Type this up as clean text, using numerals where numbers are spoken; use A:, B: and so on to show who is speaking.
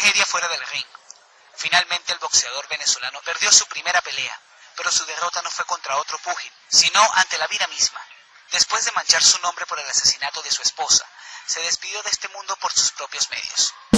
A: tragedia fuera del ring. Finalmente el boxeador venezolano perdió su primera pelea, pero su derrota no fue contra otro púgil, sino ante la vida misma. Después de manchar su nombre por el asesinato de su esposa, se despidió de este mundo por sus propios medios.